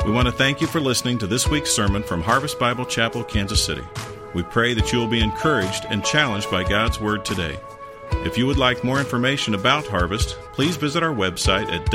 We want to thank you for listening to this week's sermon from Harvest Bible Chapel, Kansas City. We pray that you will be encouraged and challenged by God's Word today. If you would like more information about Harvest, please visit our website at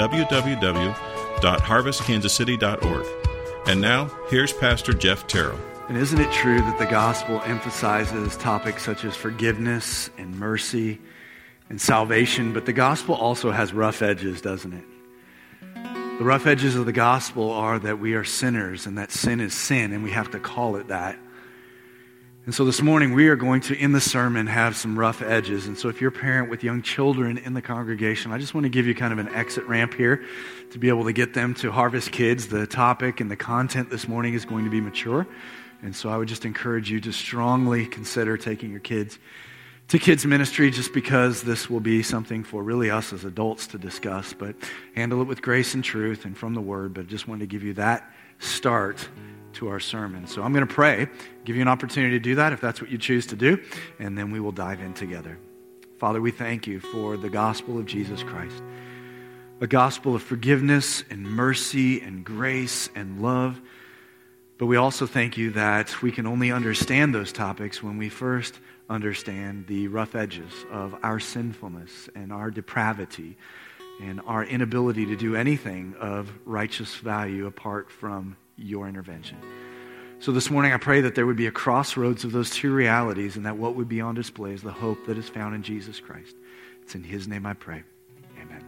www.harvestkansascity.org. And now, here's Pastor Jeff Terrell. And isn't it true that the gospel emphasizes topics such as forgiveness and mercy and salvation, but the gospel also has rough edges, doesn't it? The rough edges of the gospel are that we are sinners and that sin is sin, and we have to call it that. And so this morning we are going to, in the sermon, have some rough edges. And so if you're a parent with young children in the congregation, I just want to give you kind of an exit ramp here to be able to get them to Harvest Kids. The topic and the content this morning is going to be mature. And so I would just encourage you to strongly consider taking your kids to kids ministry, just because this will be something for really us as adults to discuss, but handle it with grace and truth and from the Word. But I just wanted to give you that start to our sermon. So I'm going to pray, give you an opportunity to do that if that's what you choose to do, and then we will dive in together. Father, we thank you for the gospel of Jesus Christ, a gospel of forgiveness and mercy and grace and love. But we also thank you that we can only understand those topics when we first understand the rough edges of our sinfulness and our depravity and our inability to do anything of righteous value apart from your intervention. So this morning I pray that there would be a crossroads of those two realities, and that what would be on display is the hope that is found in Jesus Christ. It's in His name I pray. Amen.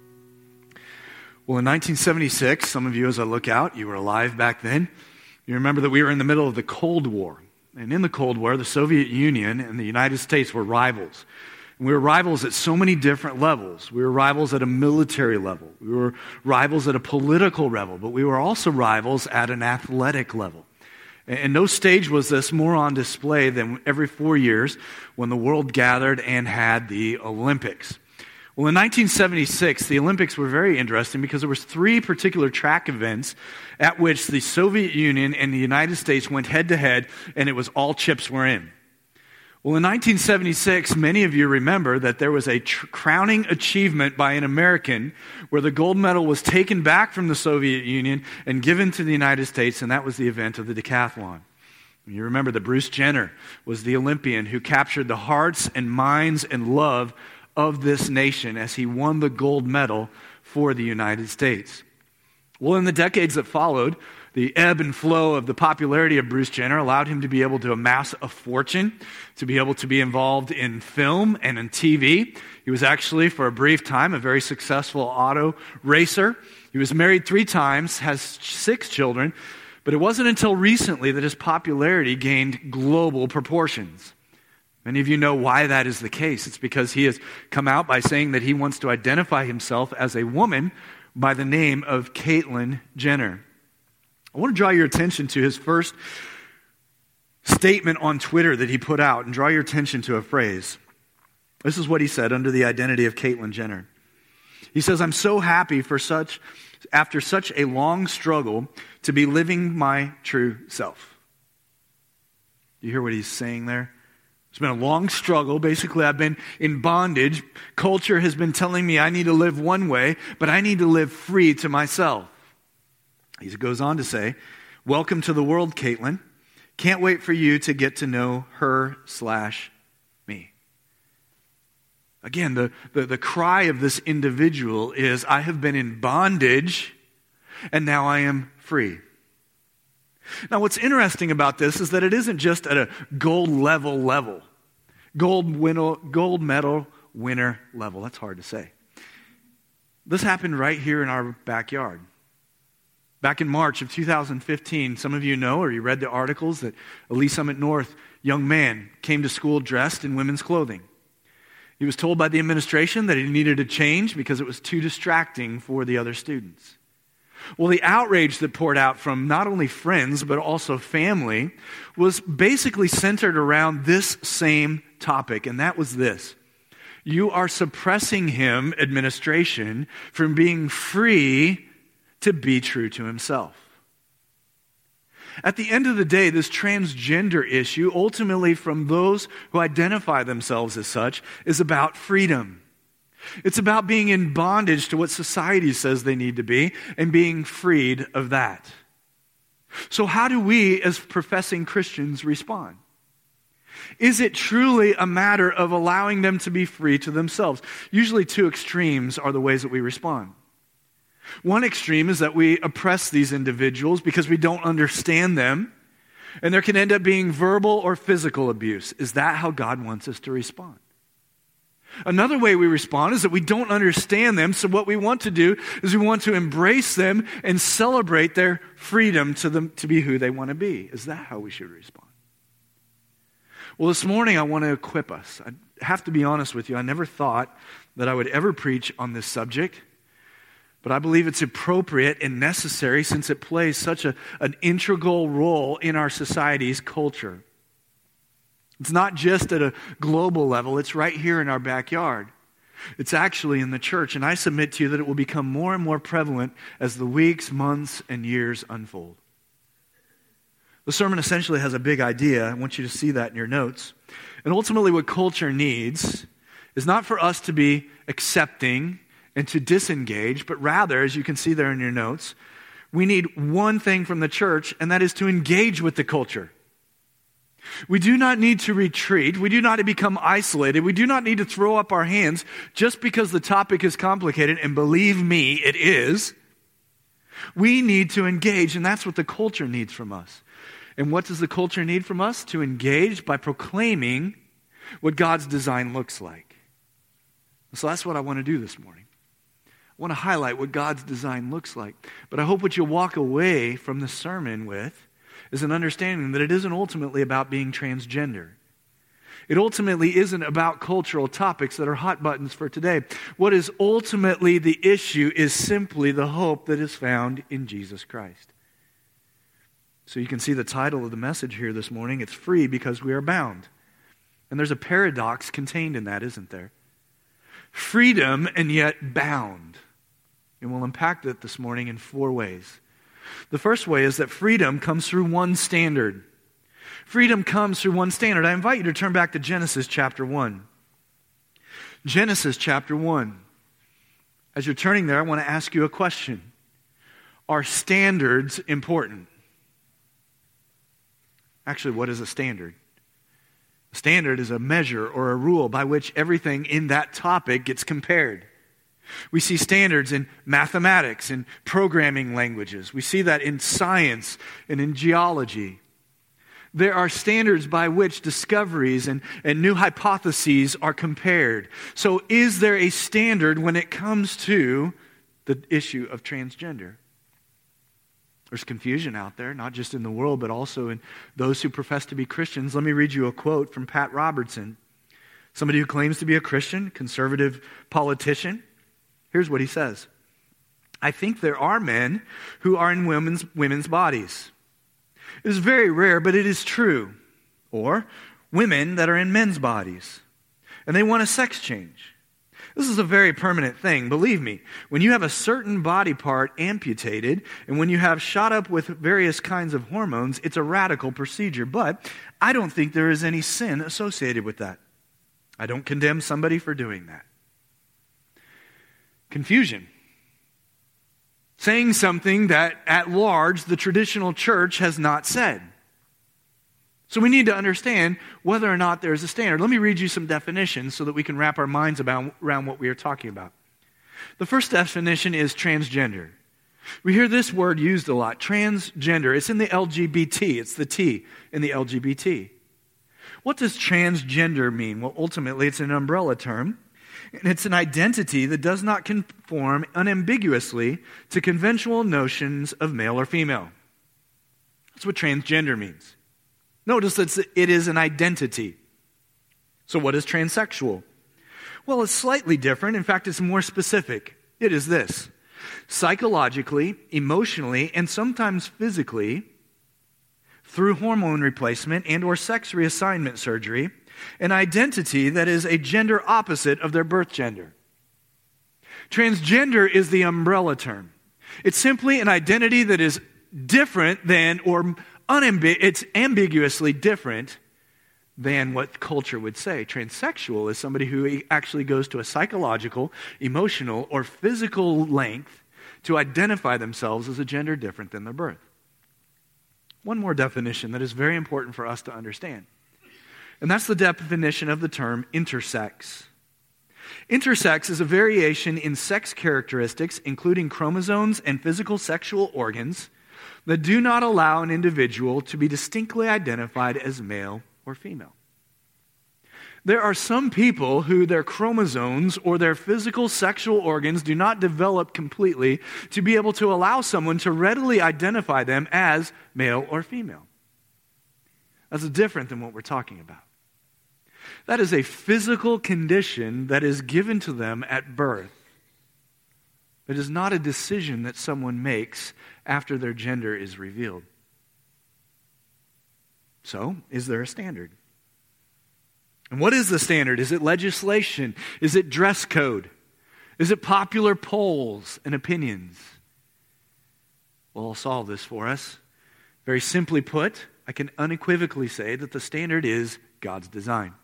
Well, in 1976, some of you as I look out, you were alive back then. You remember that we were in the middle of the Cold War. And in the Cold War, the Soviet Union and the United States were rivals. And we were rivals at so many different levels. We were rivals at a military level. We were rivals at a political level. But we were also rivals at an athletic level. And no stage was this more on display than every 4 years when the world gathered and had the Olympics. Well, in 1976, the Olympics were very interesting because there was three particular track events at which the Soviet Union and the United States went head-to-head, and it was all chips were in. Well, in 1976, many of you remember that there was a crowning achievement by an American where the gold medal was taken back from the Soviet Union and given to the United States, and that was the event of the decathlon. You remember that Bruce Jenner was the Olympian who captured the hearts and minds and love of this nation as he won the gold medal for the United States. Well, in the decades that followed, the ebb and flow of the popularity of Bruce Jenner allowed him to be able to amass a fortune, to be able to be involved in film and in TV. He was actually, for a brief time, a very successful auto racer. He was married 3 times, has 6 children, but it wasn't until recently that his popularity gained global proportions. Many of you know why that is the case. It's because he has come out by saying that he wants to identify himself as a woman by the name of Caitlyn Jenner. I want to draw your attention to his first statement on Twitter that he put out, and draw your attention to a phrase. This is what he said under the identity of Caitlyn Jenner. He says, "I'm so happy after such a long struggle to be living my true self." Do you hear what he's saying there? It's been a long struggle. Basically, I've been in bondage. Culture has been telling me I need to live one way, but I need to live free to myself. He goes on to say, "Welcome to the world, Caitlyn. Can't wait for you to get to know her/me." Again, the cry of this individual is, I have been in bondage, and now I am free. Now, what's interesting about this is that it isn't just at a gold level. Gold medal winner level. That's hard to say. This happened right here in our backyard. Back in March of 2015, some of you know, or you read the articles, that a Lee Summit North young man came to school dressed in women's clothing. He was told by the administration that he needed to change because it was too distracting for the other students. Well, the outrage that poured out from not only friends, but also family, was basically centered around this same topic, and that was this: you are suppressing him, administration, from being free to be true to himself. At the end of the day, this transgender issue, ultimately from those who identify themselves as such, is about freedom. It's about being in bondage to what society says they need to be and being freed of that. So how do we as professing Christians respond? Is it truly a matter of allowing them to be free to themselves? Usually two extremes are the ways that we respond. One extreme is that we oppress these individuals because we don't understand them, and there can end up being verbal or physical abuse. Is that how God wants us to respond? Another way we respond is that we don't understand them, so what we want to do is we want to embrace them and celebrate their freedom to be who they want to be. Is that how we should respond? Well, this morning I want to equip us. I have to be honest with you, I never thought that I would ever preach on this subject, but I believe it's appropriate and necessary since it plays such an integral role in our society's culture. It's not just at a global level, it's right here in our backyard. It's actually in the church, and I submit to you that it will become more and more prevalent as the weeks, months, and years unfold. The sermon essentially has a big idea. I want you to see that in your notes. And ultimately what culture needs is not for us to be accepting and to disengage, but rather, as you can see there in your notes, we need one thing from the church, and that is to engage with the culture. We do not need to retreat. We do not need to become isolated. We do not need to throw up our hands just because the topic is complicated, and believe me, it is. We need to engage, and that's what the culture needs from us. And what does the culture need from us? To engage by proclaiming what God's design looks like. So that's what I want to do this morning. I want to highlight what God's design looks like. But I hope what you'll walk away from the sermon with is an understanding that it isn't ultimately about being transgender. It ultimately isn't about cultural topics that are hot buttons for today. What is ultimately the issue is simply the hope that is found in Jesus Christ. So you can see the title of the message here this morning. It's free because we are bound. And there's a paradox contained in that, isn't there? Freedom and yet bound. And we'll unpack that this morning in 4 ways. The first way is that freedom comes through one standard. Freedom comes through one standard. I invite you to turn back to Genesis chapter 1. Genesis chapter 1. As you're turning there, I want to ask you a question. Are standards important? Actually, what is a standard? A standard is a measure or a rule by which everything in that topic gets compared. We see standards in mathematics and programming languages. We see that in science and in geology. There are standards by which discoveries and new hypotheses are compared. So is there a standard when it comes to the issue of transgender? There's confusion out there, not just in the world, but also in those who profess to be Christians. Let me read you a quote from Pat Robertson, somebody who claims to be a Christian, conservative politician. Here's what he says. I think there are men who are in women's bodies. It is very rare, but it is true. Or women that are in men's bodies, and they want a sex change. This is a very permanent thing, believe me. When you have a certain body part amputated, and when you have shot up with various kinds of hormones, it's a radical procedure. But I don't think there is any sin associated with that. I don't condemn somebody for doing that. Confusion. Saying something that at large the traditional church has not said. So we need to understand whether or not there's a standard. Let me read you some definitions so that we can wrap our minds around what we are talking about. The first definition is transgender. We hear this word used a lot, transgender. It's in the LGBT. It's the T in the LGBT. What does transgender mean? Well, ultimately it's an umbrella term. And it's an identity that does not conform unambiguously to conventional notions of male or female. That's what transgender means. Notice that it is an identity. So what is transsexual? Well, it's slightly different. In fact, it's more specific. It is this. Psychologically, emotionally, and sometimes physically, through hormone replacement and or sex reassignment surgery, an identity that is a gender opposite of their birth gender. Transgender is the umbrella term. It's simply an identity that is different than, or it's ambiguously different than what culture would say. Transsexual is somebody who actually goes to a psychological, emotional, or physical length to identify themselves as a gender different than their birth. one more definition that is very important for us to understand. And that's the definition of the term intersex. Intersex is a variation in sex characteristics, including chromosomes and physical sexual organs, that do not allow an individual to be distinctly identified as male or female. There are some people who their chromosomes or their physical sexual organs do not develop completely to be able to allow someone to readily identify them as male or female. That's different than what we're talking about. That is a physical condition that is given to them at birth. It is not a decision that someone makes after their gender is revealed. So, is there a standard? And what is the standard? Is it legislation? Is it dress code? Is it popular polls and opinions? Well, I'll solve this for us. Very simply put, I can unequivocally say that the standard is God's design.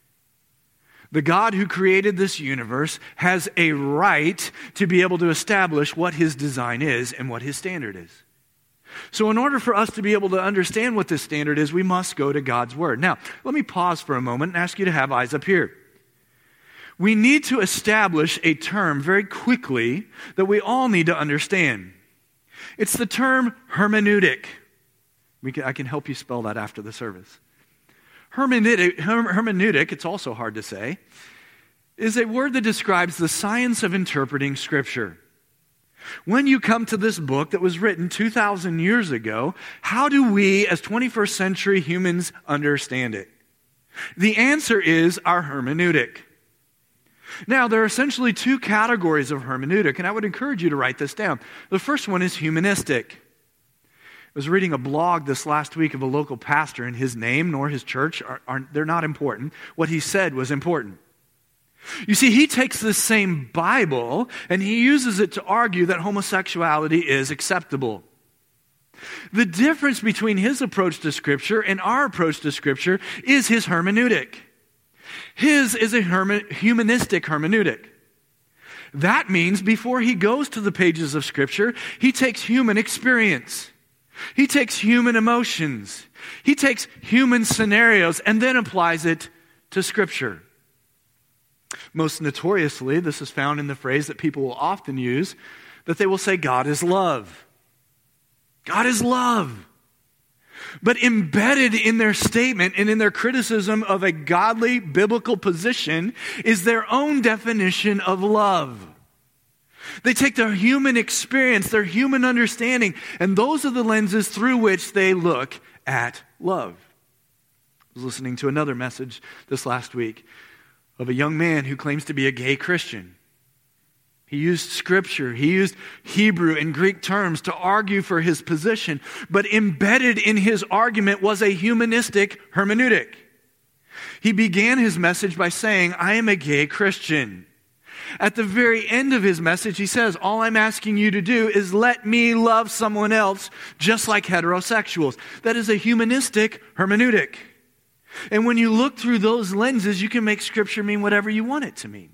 The God who created this universe has a right to be able to establish what his design is and what his standard is. So in order for us to be able to understand what this standard is, we must go to God's Word. Now, let me pause for a moment and ask you to have eyes up here. We need to establish a term very quickly that we all need to understand. It's the term hermeneutic. I can help you spell that after the service. Hermeneutic, it's also hard to say, is a word that describes the science of interpreting Scripture. When you come to this book that was written 2,000 years ago, how do we as 21st century humans understand it? The answer is our hermeneutic. Now, there are essentially two categories of hermeneutic, and I would encourage you to write this down. The first one is humanistic. I was reading a blog this last week of a local pastor, and his name nor his church, they're not important. What he said was important. You see, he takes this same Bible and he uses it to argue that homosexuality is acceptable. The difference between his approach to Scripture and our approach to Scripture is his hermeneutic. His is a humanistic hermeneutic. That means before he goes to the pages of Scripture, he takes human experience. He takes human emotions. He takes human scenarios and then applies it to Scripture. Most notoriously, this is found in the phrase that people will often use, that they will say, God is love. God is love. But embedded in their statement and in their criticism of a godly biblical position is their own definition of love. They take their human experience, their human understanding, and those are the lenses through which they look at love. I was listening to another message this last week of a young man who claims to be a gay Christian. He used Scripture, he used Hebrew and Greek terms to argue for his position, but embedded in his argument was a humanistic hermeneutic. He began his message by saying, I am a gay Christian. At the very end of his message, he says, all I'm asking you to do is let me love someone else just like heterosexuals. That is a humanistic hermeneutic. And when you look through those lenses, you can make Scripture mean whatever you want it to mean.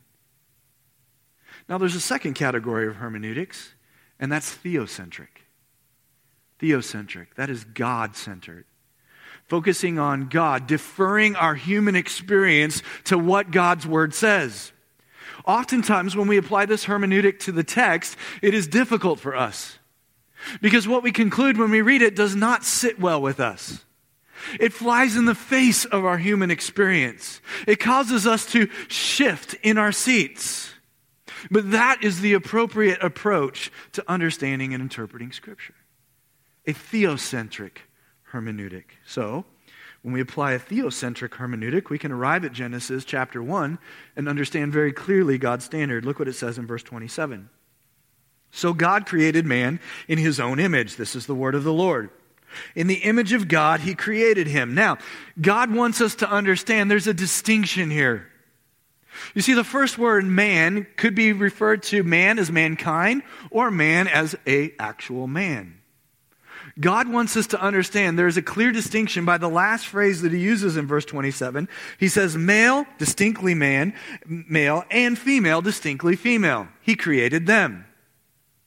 Now, there's a second category of hermeneutics, and that's theocentric. Theocentric, that is God-centered. Focusing on God, deferring our human experience to what God's Word says. Oftentimes, when we apply this hermeneutic to the text, it is difficult for us. Because what we conclude when we read it does not sit well with us. It flies in the face of our human experience. It causes us to shift in our seats. But that is the appropriate approach to understanding and interpreting Scripture. A theocentric hermeneutic. So, when we apply a theocentric hermeneutic, we can arrive at Genesis chapter 1 and understand very clearly God's standard. Look what it says in verse 27. So God created man in his own image. This is the word of the Lord. In the image of God, he created him. Now, God wants us to understand there's a distinction here. You see, the first word, man, could be referred to man as mankind or man as an actual man. God wants us to understand there's a clear distinction by the last phrase that he uses in verse 27. He says male, distinctly male, and female, distinctly female. He created them.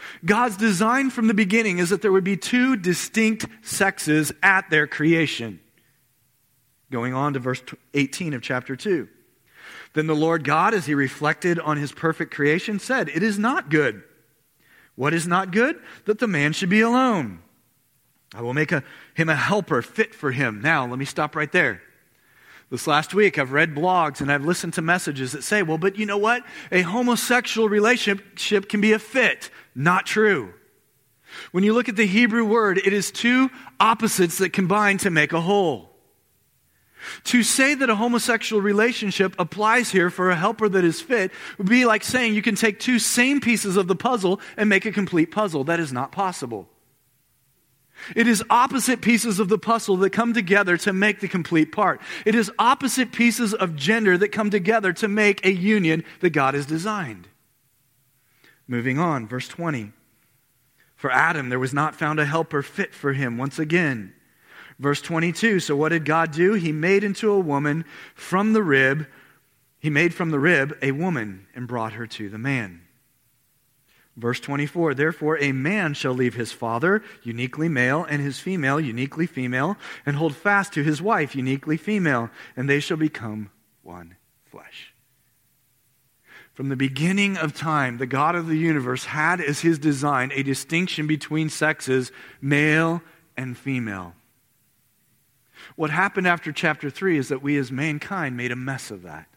God's design from the beginning is that there would be two distinct sexes at their creation. Going on to verse 18 of chapter 2. Then the Lord God, as he reflected on his perfect creation, said, "It is not good." What is not good? That the man should be alone. I will make him a helper fit for him. Now, let me stop right there. This last week, I've read blogs and I've listened to messages that say, well, but you know what? A homosexual relationship can be a fit. Not true. When you look at the Hebrew word, it is two opposites that combine to make a whole. To say that a homosexual relationship applies here for a helper that is fit would be like saying you can take two same pieces of the puzzle and make a complete puzzle. That is not possible. It is opposite pieces of the puzzle that come together to make the complete part. It is opposite pieces of gender that come together to make a union that God has designed. Moving on, verse 20. For Adam there was not found a helper fit for him. Once again, verse 22. So what did God do? He made into a woman from the rib. He made from the rib a woman and brought her to the man. Verse 24, therefore a man shall leave his father, uniquely male, and his female, uniquely female, and hold fast to his wife, uniquely female, and they shall become one flesh. From the beginning of time, the God of the universe had as his design a distinction between sexes, male and female. What happened after chapter 3 is that we as mankind made a mess of that.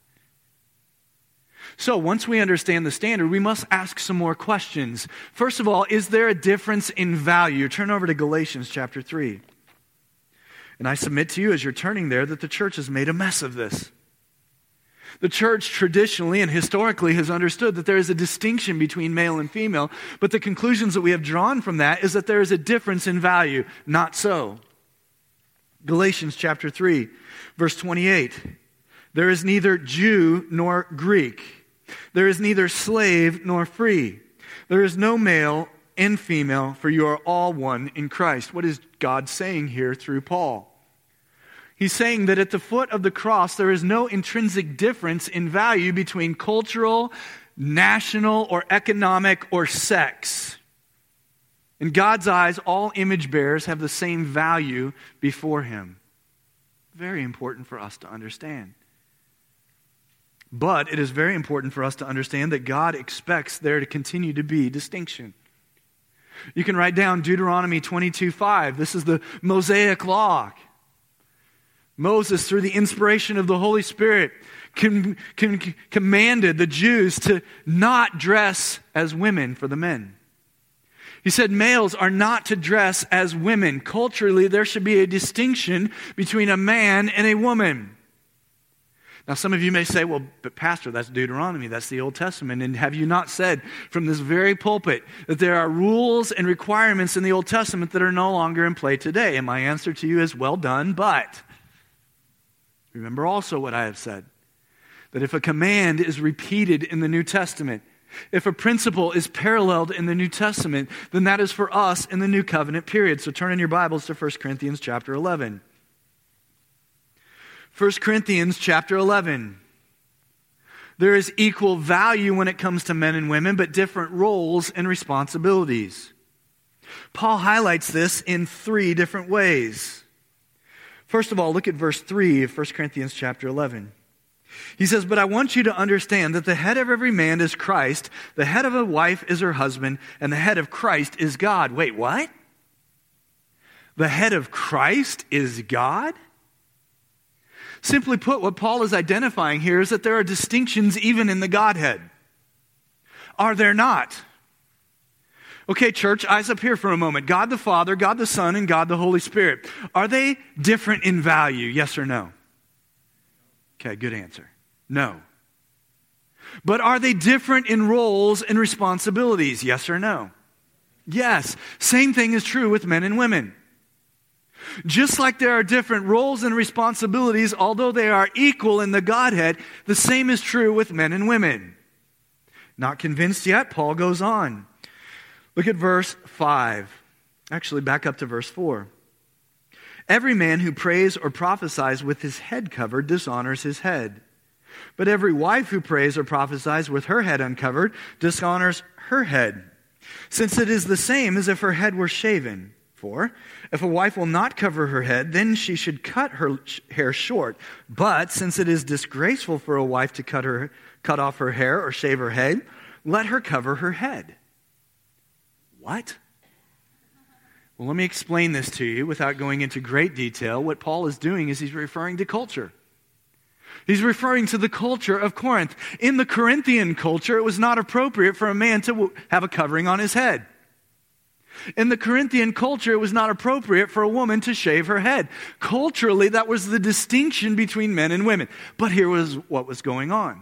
So once we understand the standard, we must ask some more questions. First of all, is there a difference in value? Turn over to Galatians chapter 3. And I submit to you as you're turning there that the church has made a mess of this. The church traditionally and historically has understood that there is a distinction between male and female, but the conclusions that we have drawn from that is that there is a difference in value. Not so. Galatians chapter 3, verse 28. There is neither Jew nor Greek. There is neither slave nor free. There is no male and female, for you are all one in Christ. What is God saying here through Paul? He's saying that at the foot of the cross, there is no intrinsic difference in value between cultural, national, or economic, or sex. In God's eyes, all image bearers have the same value before him. Very important for us to understand. But it is very important for us to understand that God expects there to continue to be distinction. You can write down Deuteronomy 22:5. This is the Mosaic Law. Moses, through the inspiration of the Holy Spirit, commanded the Jews to not dress as women for the men. He said males are not to dress as women. Culturally, there should be a distinction between a man and a woman. Now, some of you may say, well, but Pastor, that's Deuteronomy, that's the Old Testament. And have you not said from this very pulpit that there are rules and requirements in the Old Testament that are no longer in play today? And my answer to you is, well done, but remember also what I have said, that if a command is repeated in the New Testament, if a principle is paralleled in the New Testament, then that is for us in the New Covenant period. So turn in your Bibles to 1 Corinthians chapter 11. 1 Corinthians chapter 11. There is equal value when it comes to men and women, but different roles and responsibilities. Paul highlights this in 3 different ways. First of all, look at verse 3 of 1 Corinthians chapter 11. He says, but I want you to understand that the head of every man is Christ, the head of a wife is her husband, and the head of Christ is God. Wait, what? The head of Christ is God? Simply put, what Paul is identifying here is that there are distinctions even in the Godhead. Are there not? Okay, church, eyes up here for a moment. God the Father, God the Son, and God the Holy Spirit. Are they different in value? Yes or no? Okay, good answer. No. But are they different in roles and responsibilities? Yes or no? Yes. Same thing is true with men and women. Just like there are different roles and responsibilities, although they are equal in the Godhead, the same is true with men and women. Not convinced yet? Paul goes on. Look at verse 5. Actually, back up to verse 4. Every man who prays or prophesies with his head covered dishonors his head. But every wife who prays or prophesies with her head uncovered dishonors her head. since it is the same as if her head were shaven. For if a wife will not cover her head, then she should cut her hair short. But since it is disgraceful for a wife to cut off her hair or shave her head, let her cover her head. What? Well, let me explain this to you without going into great detail. What Paul is doing is he's referring to culture. He's referring to the culture of Corinth. In the Corinthian culture, it was not appropriate for a man to have a covering on his head. In the Corinthian culture, it was not appropriate for a woman to shave her head. Culturally, that was the distinction between men and women. But here was what was going on.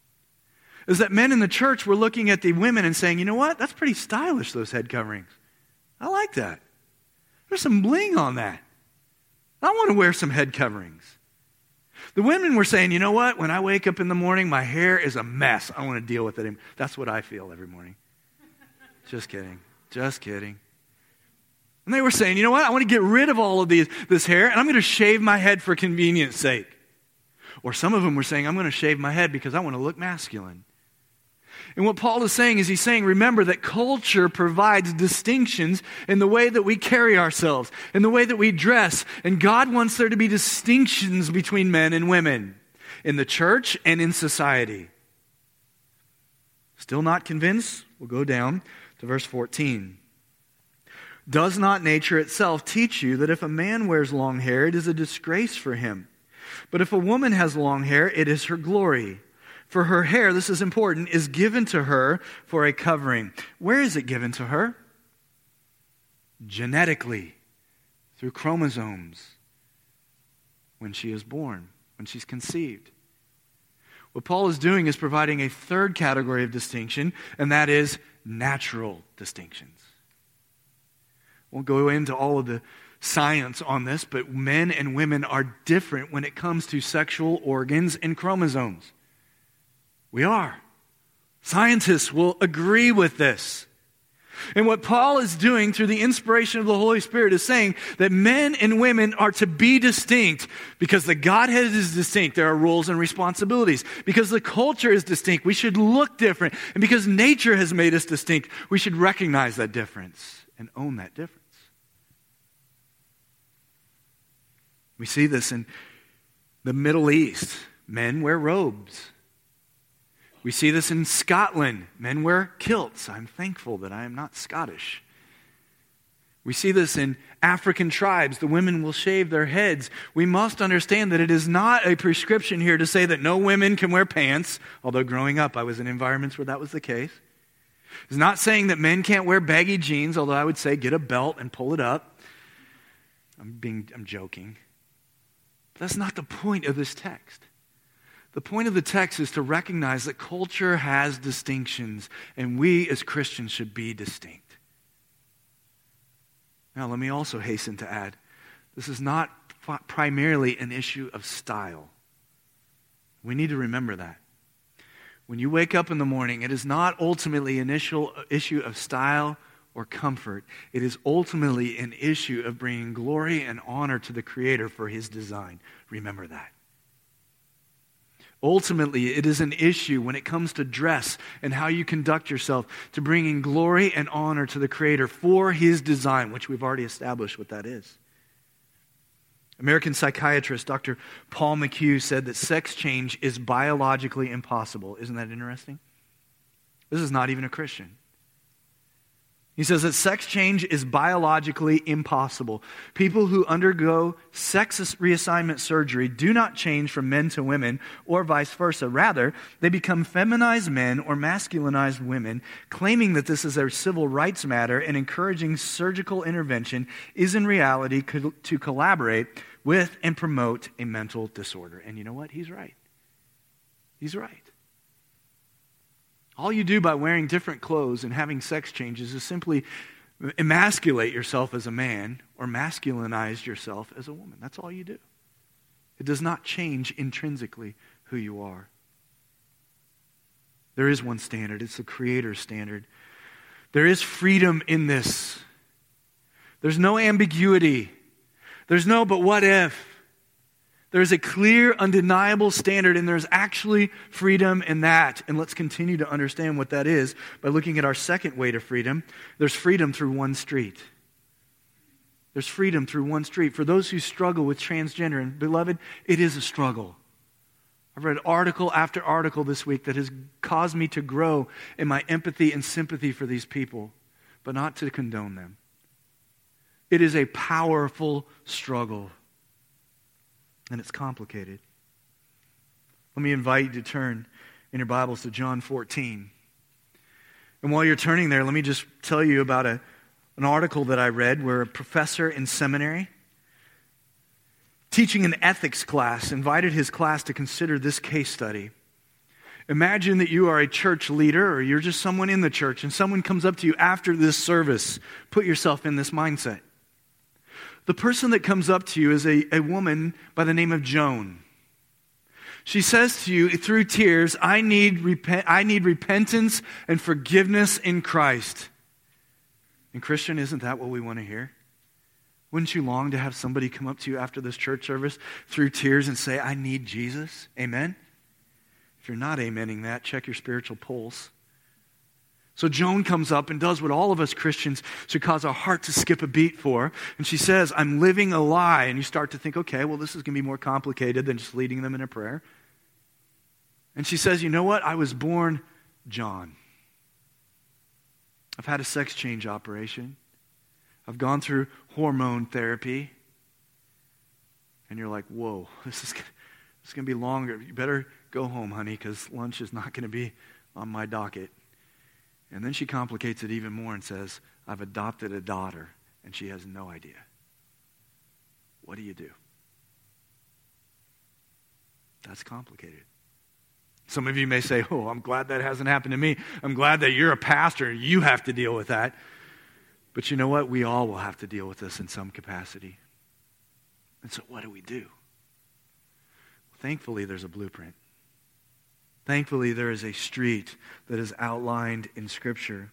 Is that men in the church were looking at the women and saying, you know what? That's pretty stylish, those head coverings. I like that. There's some bling on that. I want to wear some head coverings. The women were saying, you know what? When I wake up in the morning, my hair is a mess. I don't want to deal with it. That's what I feel every morning. Just kidding. Just kidding. And they were saying, you know what? I want to get rid of all of this hair, and I'm going to shave my head for convenience sake. Or some of them were saying, I'm going to shave my head because I want to look masculine. And what Paul is saying is he's saying, remember that culture provides distinctions in the way that we carry ourselves, in the way that we dress. And God wants there to be distinctions between men and women in the church and in society. Still not convinced? We'll go down to verse 14. Does not nature itself teach you that if a man wears long hair, it is a disgrace for him? But if a woman has long hair, it is her glory. For her hair, this is important, is given to her for a covering. Where is it given to her? Genetically, through chromosomes, when she is born, when she's conceived. What Paul is doing is providing a third category of distinction, and that is natural distinctions. Won't go into all of the science on this, but men and women are different when it comes to sexual organs and chromosomes. We are. Scientists will agree with this. And what Paul is doing through the inspiration of the Holy Spirit is saying that men and women are to be distinct because the Godhead is distinct. There are roles and responsibilities. Because the culture is distinct, we should look different. And because nature has made us distinct, we should recognize that difference and own that difference. We see this in the Middle East. Men wear robes. We see this in Scotland. Men wear kilts. I'm thankful that I am not Scottish. We see this in African tribes. The women will shave their heads. We must understand that it is not a prescription here to say that no women can wear pants, although growing up I was in environments where that was the case. It's not saying that men can't wear baggy jeans, although I would say get a belt and pull it up. I'm joking. But that's not the point of this text. The point of the text is to recognize that culture has distinctions, and we as Christians should be distinct. Now, let me also hasten to add, this is not primarily an issue of style. We need to remember that. When you wake up in the morning, it is not ultimately an issue of style or comfort. It is ultimately an issue of bringing glory and honor to the Creator for His design. Remember that. Ultimately, it is an issue when it comes to dress and how you conduct yourself to bringing glory and honor to the Creator for His design, which we've already established what that is. American psychiatrist Dr. Paul McHugh said that sex change is biologically impossible. Isn't that interesting? This is not even a Christian. He says that sex change is biologically impossible. People who undergo sex reassignment surgery do not change from men to women or vice versa. Rather, they become feminized men or masculinized women, claiming that this is a civil rights matter and encouraging surgical intervention is in reality to collaborate with and promote a mental disorder. And you know what? He's right. He's right. All you do by wearing different clothes and having sex changes is simply emasculate yourself as a man or masculinize yourself as a woman. That's all you do. It does not change intrinsically who you are. There is one standard. It's the Creator's standard. There is freedom in this. There's no ambiguity. There's no but what if. There's a clear, undeniable standard, and there's actually freedom in that. And let's continue to understand what that is by looking at our second way to freedom. There's freedom through one street. There's freedom through one street. For those who struggle with transgender, and beloved, it is a struggle. I've read article after article this week that has caused me to grow in my empathy and sympathy for these people, but not to condone them. It is a powerful struggle, and it's complicated. Let me invite you to turn in your Bibles to John 14. And while you're turning there, let me just tell you about an article that I read where a professor in seminary teaching an ethics class invited his class to consider this case study. Imagine that you are a church leader or you're just someone in the church and someone comes up to you after this service. Put yourself in this mindset. The person that comes up to you is a woman by the name of Joan. She says to you through tears, I need repentance and forgiveness in Christ. And Christian, isn't that what we want to hear? Wouldn't you long to have somebody come up to you after this church service through tears and say, I need Jesus? Amen? If you're not amening that, check your spiritual pulse. So Joan comes up and does what all of us Christians should cause our heart to skip a beat for. And she says, I'm living a lie. And you start to think, okay, well, this is going to be more complicated than just leading them in a prayer. And she says, you know what? I was born John. I've had a sex change operation. I've gone through hormone therapy. And you're like, whoa, this is going to be longer. You better go home, honey, because lunch is not going to be on my docket. And then she complicates it even more and says, I've adopted a daughter, and she has no idea. What do you do? That's complicated. Some of you may say, oh, I'm glad that hasn't happened to me. I'm glad that you're a pastor. You have to deal with that. But you know what? We all will have to deal with this in some capacity. And so what do we do? Thankfully, there's a blueprint. Thankfully, there is a street that is outlined in Scripture.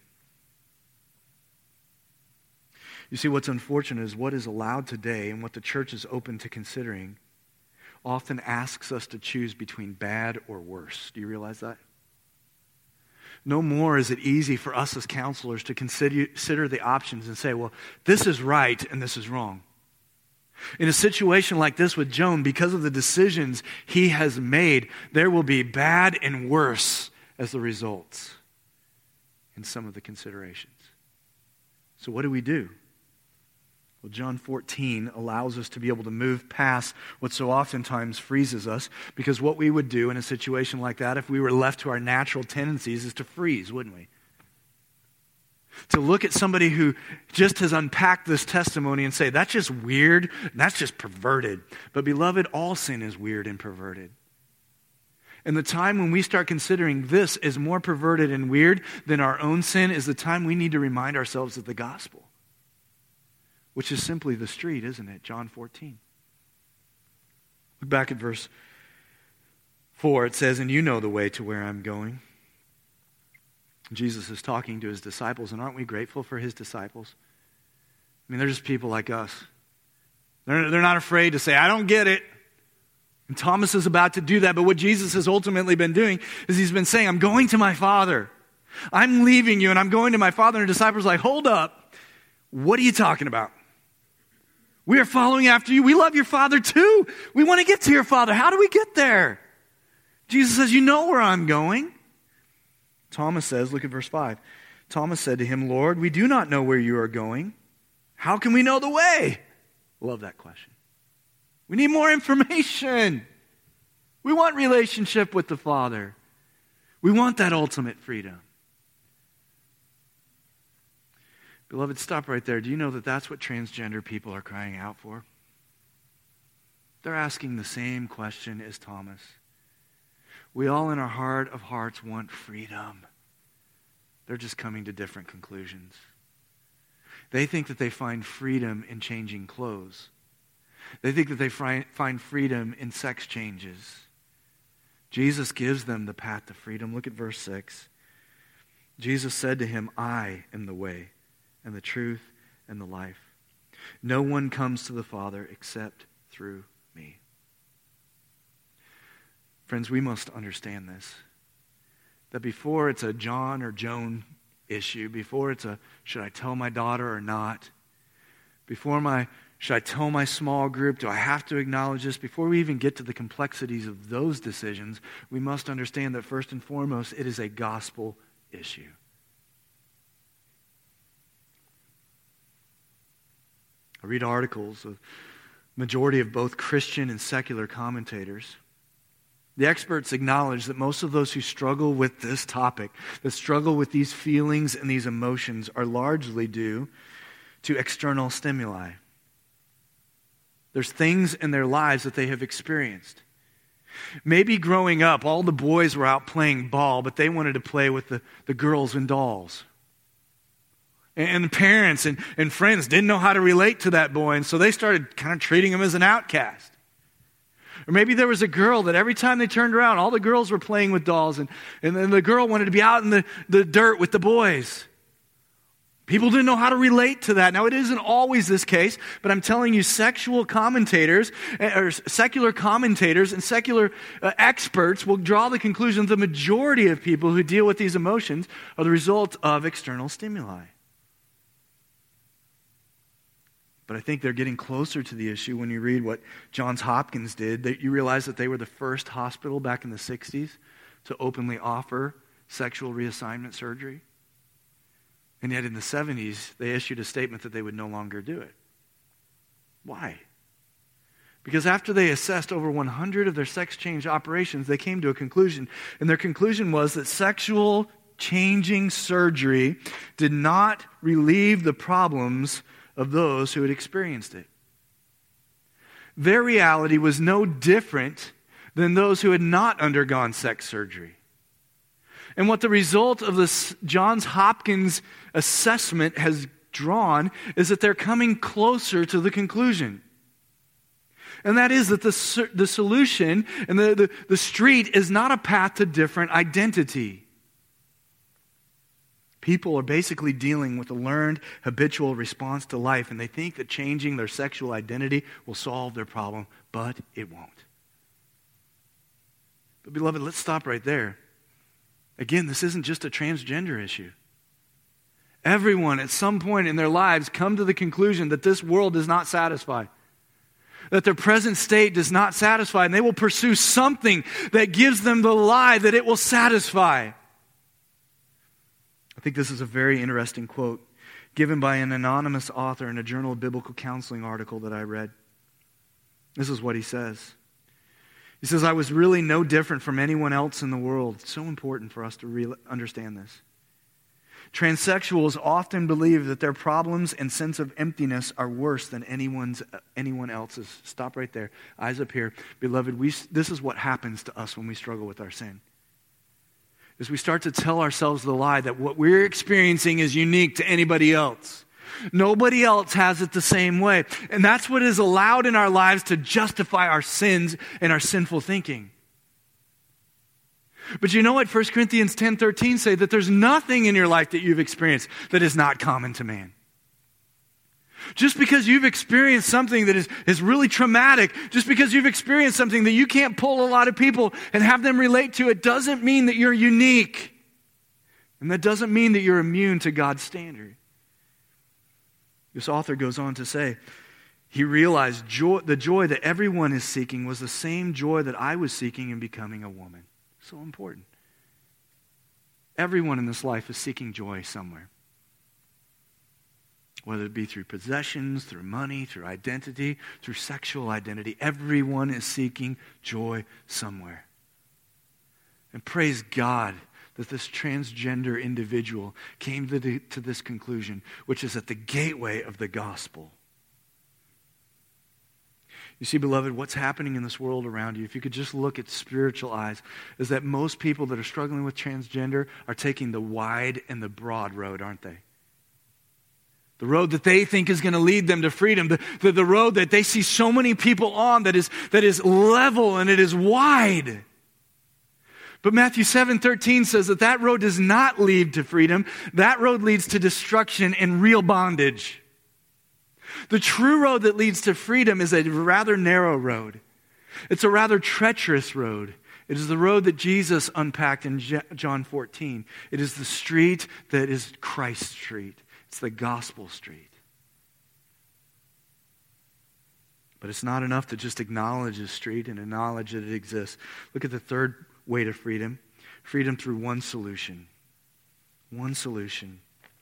You see, what's unfortunate is what is allowed today and what the church is open to considering often asks us to choose between bad or worse. Do you realize that? No more is it easy for us as counselors to consider the options and say, well, this is right and this is wrong. In a situation like this with Joan, because of the decisions he has made, there will be bad and worse as the results in some of the considerations. So what do we do? Well, John 14 allows us to be able to move past what so oftentimes freezes us, because what we would do in a situation like that, if we were left to our natural tendencies, is to freeze, wouldn't we? To look at somebody who just has unpacked this testimony and say, that's just weird, that's just perverted. But beloved, all sin is weird and perverted. And the time when we start considering this as more perverted and weird than our own sin is the time we need to remind ourselves of the gospel, which is simply the street, isn't it? John 14. Look back at verse 4. It says, and you know the way to where I'm going. Jesus is talking to his disciples, and aren't we grateful for his disciples? I mean, they're just people like us. They're not afraid to say, I don't get it. And Thomas is about to do that, but what Jesus has ultimately been doing is he's been saying, I'm going to my Father. I'm leaving you, and I'm going to my Father. And the disciples are like, hold up. What are you talking about? We are following after you. We love your Father too. We want to get to your Father. How do we get there? Jesus says, you know where I'm going. Thomas says, look at verse 5. Thomas said to him, Lord, we do not know where you are going. How can we know the way? Love that question. We need more information. We want relationship with the Father. We want that ultimate freedom. Beloved, stop right there. Do you know that that's what transgender people are crying out for? They're asking the same question as Thomas. We all in our heart of hearts want freedom. They're just coming to different conclusions. They think that they find freedom in changing clothes. They think that they find freedom in sex changes. Jesus gives them the path to freedom. Look at verse 6. Jesus said to him, I am the way and the truth and the life. No one comes to the Father except through me. Friends, we must understand this. That before it's a John or Joan issue, before it's a should I tell my daughter or not, should I tell my small group, do I have to acknowledge this? Before we even get to the complexities of those decisions, we must understand that first and foremost, it is a gospel issue. I read articles of majority of both Christian and secular commentators. The experts acknowledge that most of those who struggle with this topic, that struggle with these feelings and these emotions, are largely due to external stimuli. There's things in their lives that they have experienced. Maybe growing up, all the boys were out playing ball, but they wanted to play with the girls and dolls. And the parents and friends didn't know how to relate to that boy, and so they started kind of treating him as an outcast. Or maybe there was a girl that every time they turned around, all the girls were playing with dolls, and then the girl wanted to be out in the dirt with the boys. People didn't know how to relate to that. Now, it isn't always this case, but I'm telling you, secular commentators and secular experts will draw the conclusion that the majority of people who deal with these emotions are the result of external stimuli. But I think they're getting closer to the issue when you read what Johns Hopkins did. That you realize that they were the first hospital back in the 60s to openly offer sexual reassignment surgery. And yet in the 70s, they issued a statement that they would no longer do it. Why? Because after they assessed over 100 of their sex change operations, they came to a conclusion. And their conclusion was that sexual changing surgery did not relieve the problems of those who had experienced it. Their reality was no different than those who had not undergone sex surgery. And what the result of this Johns Hopkins assessment has drawn is that they're coming closer to the conclusion. And that is that the solution and the street is not a path to different identity. People are basically dealing with a learned, habitual response to life, and they think that changing their sexual identity will solve their problem, but it won't. But beloved, let's stop right there. Again, this isn't just a transgender issue. Everyone at some point in their lives come to the conclusion that this world does not satisfy, that their present state does not satisfy, and they will pursue something that gives them the lie that it will satisfy. I think this is a very interesting quote given by an anonymous author in a Journal of Biblical Counseling article that I read. This is what he says. He says, I was really no different from anyone else in the world. It's so important for us to understand this. Transsexuals often believe that their problems and sense of emptiness are worse than anyone else's. Stop right there. Eyes up here. Beloved, this is what happens to us when we struggle with our sin. Is we start to tell ourselves the lie that what we're experiencing is unique to anybody else. Nobody else has it the same way. And that's what is allowed in our lives to justify our sins and our sinful thinking. But you know what 1 Corinthians 10:13 say? That there's nothing in your life that you've experienced that is not common to man. Just because you've experienced something that is really traumatic, just because you've experienced something that you can't pull a lot of people and have them relate to, it doesn't mean that you're unique. And that doesn't mean that you're immune to God's standard. This author goes on to say, he realized the joy that everyone is seeking was the same joy that I was seeking in becoming a woman. So important. Everyone in this life is seeking joy somewhere. Whether it be through possessions, through money, through identity, through sexual identity. Everyone is seeking joy somewhere. And praise God that this transgender individual came to this conclusion, which is at the gateway of the gospel. You see, beloved, what's happening in this world around you, if you could just look at spiritual eyes, is that most people that are struggling with transgender are taking the wide and the broad road, aren't they? The road that they think is going to lead them to freedom. The road that they see so many people on that is level and it is wide. But Matthew 7:13 says that road does not lead to freedom. That road leads to destruction and real bondage. The true road that leads to freedom is a rather narrow road. It's a rather treacherous road. It is the road that Jesus unpacked in John 14. It is the street that is Christ Street. It's the gospel street. But it's not enough to just acknowledge a street and acknowledge that it exists. Look at the third way to freedom. Freedom through one solution. One solution.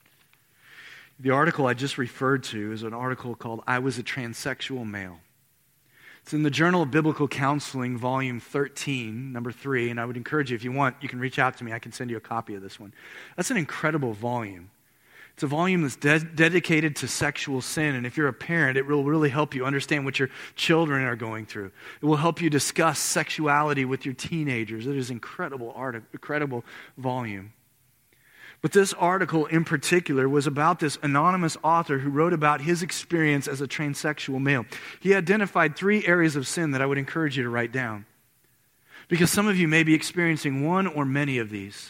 The article I just referred to is an article called I Was a Transsexual Male. It's in the Journal of Biblical Counseling, volume 13, number 3, and I would encourage you, if you want, you can reach out to me. I can send you a copy of this one. That's an incredible volume. It's a volume that's dedicated to sexual sin, and if you're a parent, it will really help you understand what your children are going through. It will help you discuss sexuality with your teenagers. It is an incredible volume. But this article in particular was about this anonymous author who wrote about his experience as a transsexual male. He identified 3 areas of sin that I would encourage you to write down, because some of you may be experiencing one or many of these.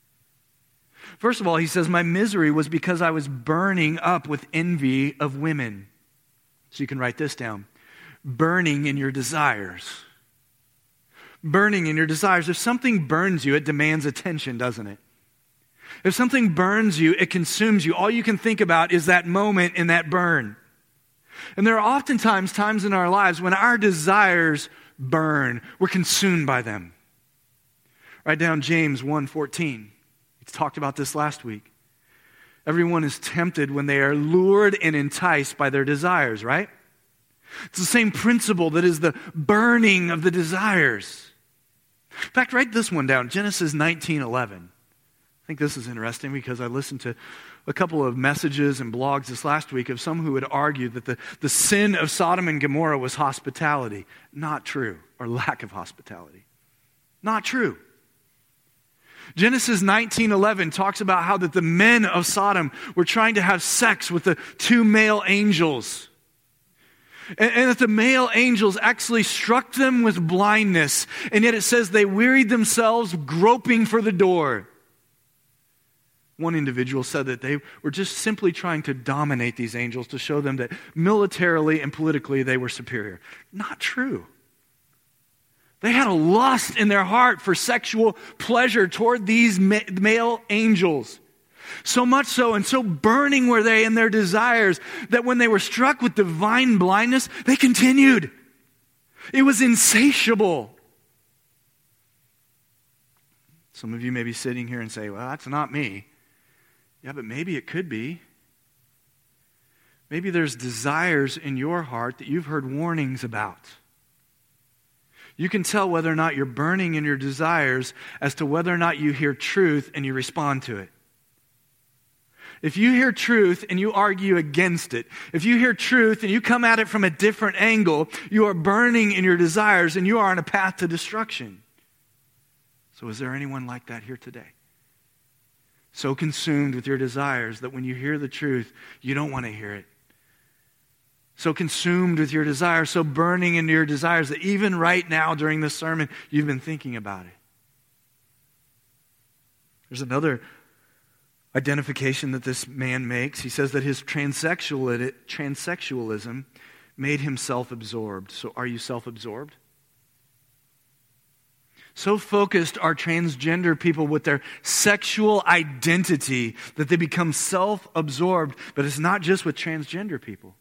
First of all, he says, my misery was because I was burning up with envy of women. So you can write this down. Burning in your desires. Burning in your desires. If something burns you, it demands attention, doesn't it? If something burns you, it consumes you. All you can think about is that moment in that burn. And there are oftentimes times in our lives when our desires burn. We're consumed by them. Write down James 1:14. We talked about this last week. Everyone is tempted when they are lured and enticed by their desires, right? It's the same principle that is the burning of the desires. In fact, write this one down, Genesis 19:11. I think this is interesting because I listened to a couple of messages and blogs this last week of some who would argue that the sin of Sodom and Gomorrah was hospitality. Not true, or lack of hospitality. Not true. Genesis 19:11 talks about how that the men of Sodom were trying to have sex with the 2 male angels. And that the male angels actually struck them with blindness. And yet it says they wearied themselves groping for the door. One individual said that they were just simply trying to dominate these angels to show them that militarily and politically they were superior. Not true. They had a lust in their heart for sexual pleasure toward these male angels. So much so and so burning were they in their desires that when they were struck with divine blindness, they continued. It was insatiable. Some of you may be sitting here and say, well, that's not me. Yeah, but maybe it could be. Maybe there's desires in your heart that you've heard warnings about. You can tell whether or not you're burning in your desires as to whether or not you hear truth and you respond to it. If you hear truth and you argue against it, if you hear truth and you come at it from a different angle, you are burning in your desires and you are on a path to destruction. So is there anyone like that here today? So consumed with your desires that when you hear the truth, you don't want to hear it. So consumed with your desires, so burning into your desires that even right now during this sermon, you've been thinking about it. There's another identification that this man makes. He says that his transsexualism made him self-absorbed. So are you self-absorbed? So focused are transgender people with their sexual identity that they become self-absorbed. But it's not just with transgender people.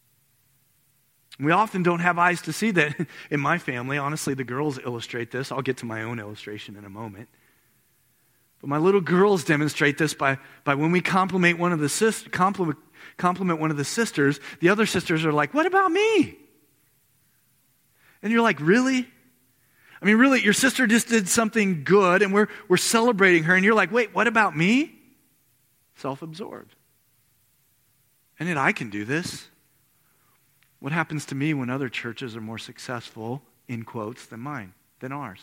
We often don't have eyes to see that. In my family, honestly, the girls illustrate this. I'll get to my own illustration in a moment. But my little girls demonstrate this by when we compliment one of the sisters, the other sisters are like, what about me? And you're like, really? I mean, really, your sister just did something good and we're celebrating her and you're like, wait, what about me? Self-absorbed. And yet I can do this. What happens to me when other churches are more successful, in quotes, than mine, than ours?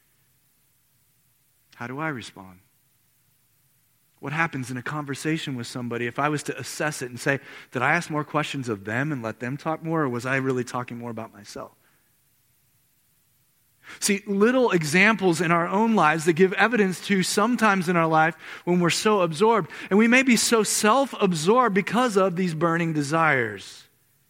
How do I respond? What happens in a conversation with somebody if I was to assess it and say, did I ask more questions of them and let them talk more, or was I really talking more about myself? See, little examples in our own lives that give evidence to sometimes in our life when we're so absorbed. And we may be so self-absorbed because of these burning desires.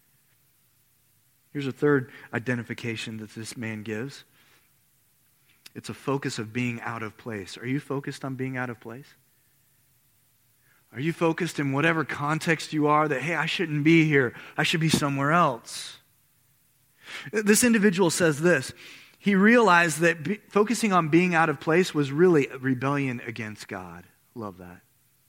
Here's a third identification that this man gives. It's a focus of being out of place. Are you focused on being out of place? Are you focused in whatever context you are that, hey, I shouldn't be here. I should be somewhere else? This individual says this. He realized that focusing on being out of place was really a rebellion against God. Love that.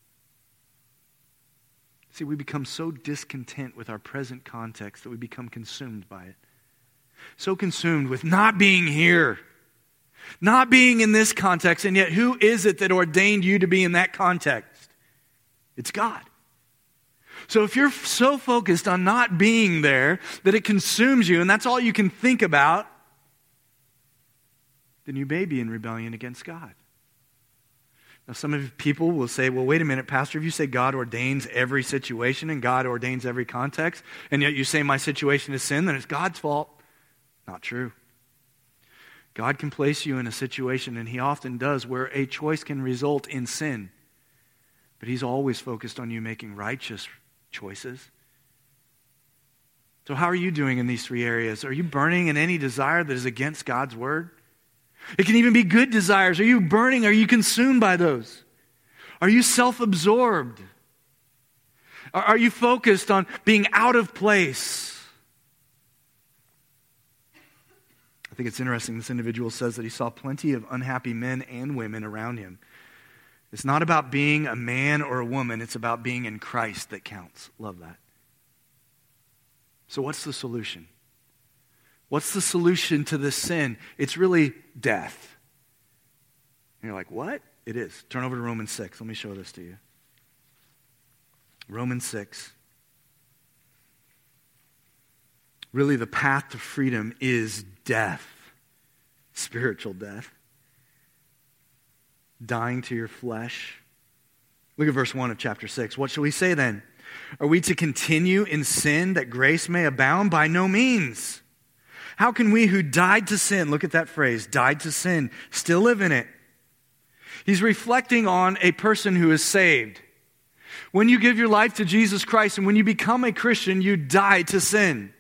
See, we become so discontent with our present context that we become consumed by it. So consumed with not being here, not being in this context, and yet who is it that ordained you to be in that context? It's God. So if you're so focused on not being there that it consumes you and that's all you can think about, then you may be in rebellion against God. Now some of you people will say, well, wait a minute, Pastor, if you say God ordains every situation and God ordains every context, and yet you say my situation is sin, then it's God's fault. Not true. God can place you in a situation, and He often does, where a choice can result in sin. But He's always focused on you making righteous choices. So how are you doing in these three areas? Are you burning in any desire that is against God's word? It can even be good desires. Are you burning? Are you consumed by those? Are you self-absorbed? Are you focused on being out of place? I think it's interesting. This individual says that he saw plenty of unhappy men and women around him. It's not about being a man or a woman. It's about being in Christ that counts. Love that. So what's the solution? What's the solution to this sin? It's really death. And you're like, what? It is. Turn over to Romans 6. Let me show this to you. Romans 6. Really, the path to freedom is death. Spiritual death. Dying to your flesh. Look at verse 1 of chapter 6. What shall we say then? Are we to continue in sin that grace may abound? By no means. How can we who died to sin, look at that phrase, died to sin, still live in it? He's reflecting on a person who is saved. When you give your life to Jesus Christ and when you become a Christian, you die to sin.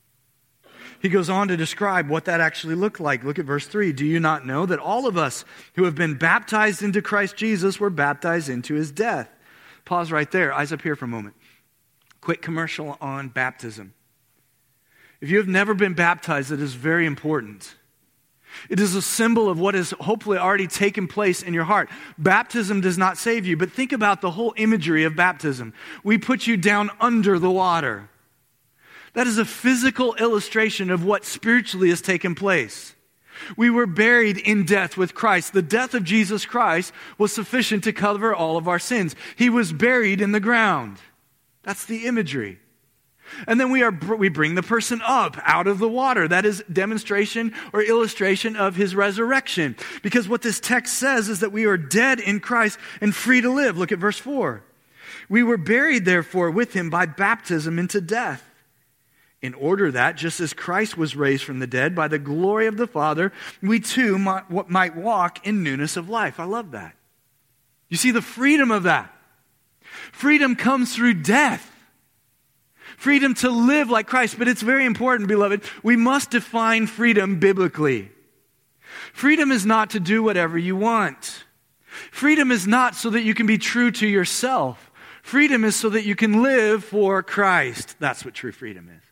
He goes on to describe what that actually looked like. Look at verse 3. Do you not know that all of us who have been baptized into Christ Jesus were baptized into His death? Pause right there. Eyes up here for a moment. Quick commercial on baptism. If you have never been baptized, it is very important. It is a symbol of what has hopefully already taken place in your heart. Baptism does not save you, but think about the whole imagery of baptism. We put you down under the water. That is a physical illustration of what spiritually has taken place. We were buried in death with Christ. The death of Jesus Christ was sufficient to cover all of our sins. He was buried in the ground. That's the imagery. And then we bring the person up out of the water. That is demonstration or illustration of His resurrection. Because what this text says is that we are dead in Christ and free to live. Look at verse 4. We were buried, therefore, with Him by baptism into death, in order that, just as Christ was raised from the dead by the glory of the Father, we too might walk in newness of life. I love that. You see the freedom of that. Freedom comes through death. Freedom to live like Christ. But it's very important, beloved. We must define freedom biblically. Freedom is not to do whatever you want. Freedom is not so that you can be true to yourself. Freedom is so that you can live for Christ. That's what true freedom is.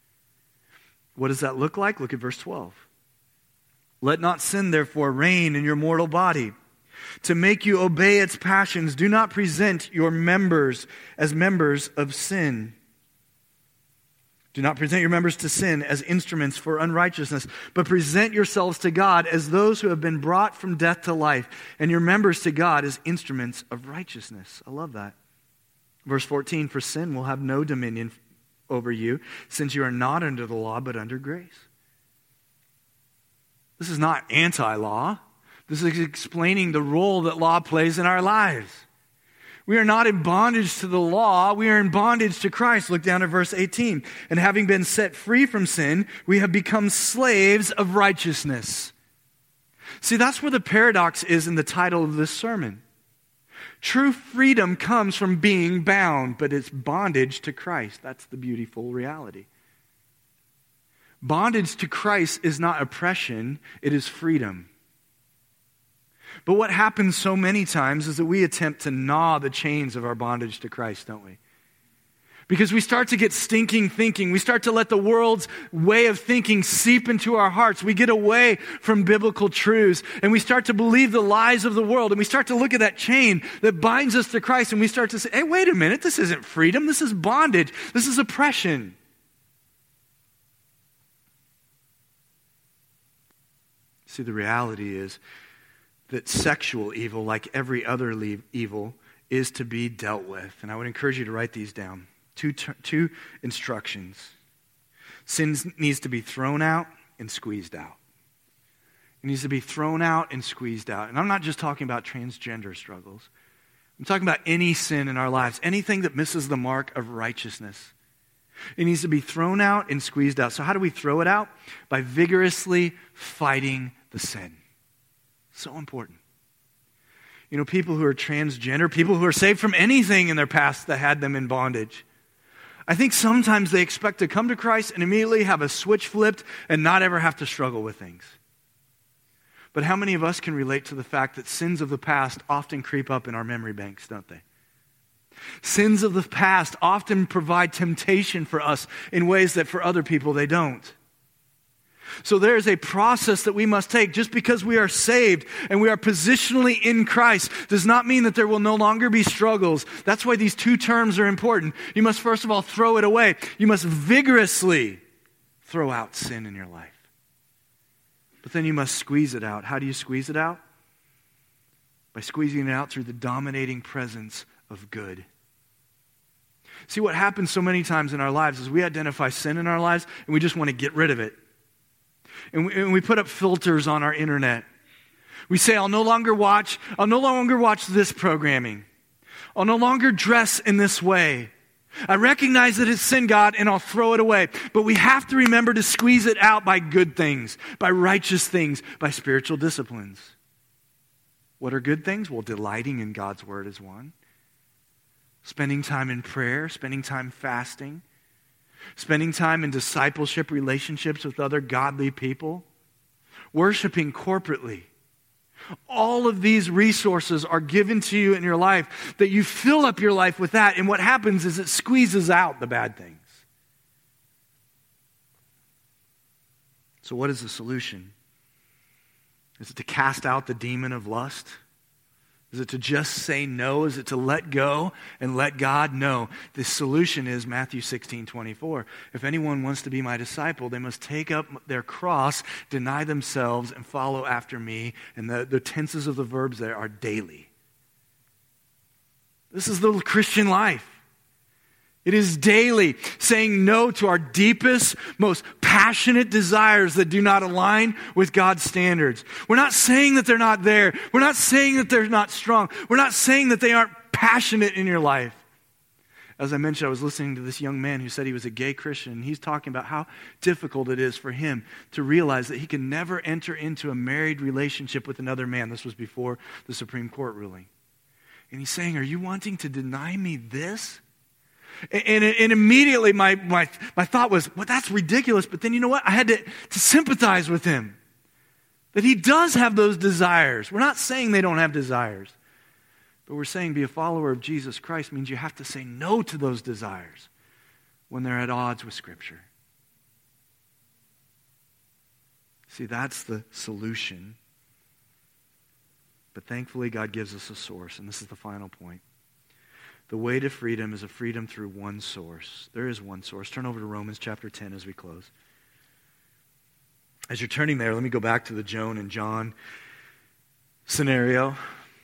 What does that look like? Look at verse 12. Let not sin, therefore, reign in your mortal body, to make you obey its passions. Do not present your members as members of sin. Do not present your members to sin as instruments for unrighteousness, but present yourselves to God as those who have been brought from death to life, and your members to God as instruments of righteousness. I love that. Verse 14, for sin will have no dominion over you, since you are not under the law, but under grace. This is not anti-law. This is explaining the role that law plays in our lives. We are not in bondage to the law. We are in bondage to Christ. Look down at verse 18. And having been set free from sin, we have become slaves of righteousness. See, that's where the paradox is in the title of this sermon. True freedom comes from being bound, but it's bondage to Christ. That's the beautiful reality. Bondage to Christ is not oppression, it is freedom. But what happens so many times is that we attempt to gnaw the chains of our bondage to Christ, don't we? Because we start to get stinking thinking. We start to let the world's way of thinking seep into our hearts. We get away from biblical truths, and we start to believe the lies of the world, and we start to look at that chain that binds us to Christ, and we start to say, hey, wait a minute, this isn't freedom, this is bondage, this is oppression. See, the reality is that sexual evil, like every other evil, is to be dealt with. And I would encourage you to write these down. Two instructions. Sin needs to be thrown out and squeezed out. It needs to be thrown out and squeezed out. And I'm not just talking about transgender struggles. I'm talking about any sin in our lives, anything that misses the mark of righteousness. It needs to be thrown out and squeezed out. So how do we throw it out? By vigorously fighting the sin. So important. You know, people who are transgender, people who are saved from anything in their past that had them in bondage, I think sometimes they expect to come to Christ and immediately have a switch flipped and not ever have to struggle with things. But how many of us can relate to the fact that sins of the past often creep up in our memory banks, don't they? Sins of the past often provide temptation for us in ways that for other people they don't. So there is a process that we must take. Just because we are saved and we are positionally in Christ does not mean that there will no longer be struggles. That's why these two terms are important. You must first of all throw it away. You must vigorously throw out sin in your life. But then you must squeeze it out. How do you squeeze it out? By squeezing it out through the dominating presence of good. See, what happens so many times in our lives is we identify sin in our lives and we just want to get rid of it. And we put up filters on our internet. We say, I'll no longer watch this programming. I'll no longer dress in this way. I recognize that it's sin, God, and I'll throw it away. But we have to remember to squeeze it out by good things, by righteous things, by spiritual disciplines. What are good things? Well, delighting in God's word is one. Spending time in prayer, spending time fasting. Spending time in discipleship relationships with other godly people, worshiping corporately. All of these resources are given to you in your life that you fill up your life with that, and what happens is it squeezes out the bad things. So what is the solution? Is it to cast out the demon of lust? Is it to just say no? Is it to let go and let God know? The solution is Matthew 16:24. If anyone wants to be my disciple, they must take up their cross, deny themselves, and follow after me. And the tenses of the verbs there are daily. This is the Christian life. It is daily saying no to our deepest, most passionate desires that do not align with God's standards. We're not saying that they're not there. We're not saying that they're not strong. We're not saying that they aren't passionate in your life. As I mentioned, I was listening to this young man who said he was a gay Christian. And he's talking about how difficult it is for him to realize that he can never enter into a married relationship with another man. This was before the Supreme Court ruling. And he's saying, are you wanting to deny me this? And immediately my thought was, well, that's ridiculous. But then you know what? I had to sympathize with him. That he does have those desires. We're not saying they don't have desires. But we're saying be a follower of Jesus Christ means you have to say no to those desires when they're at odds with Scripture. See, that's the solution. But thankfully, God gives us a source. And this is the final point. The way to freedom is a freedom through one source. There is one source. Turn over to Romans chapter 10 as we close. As you're turning there, let me go back to the Joan and John scenario.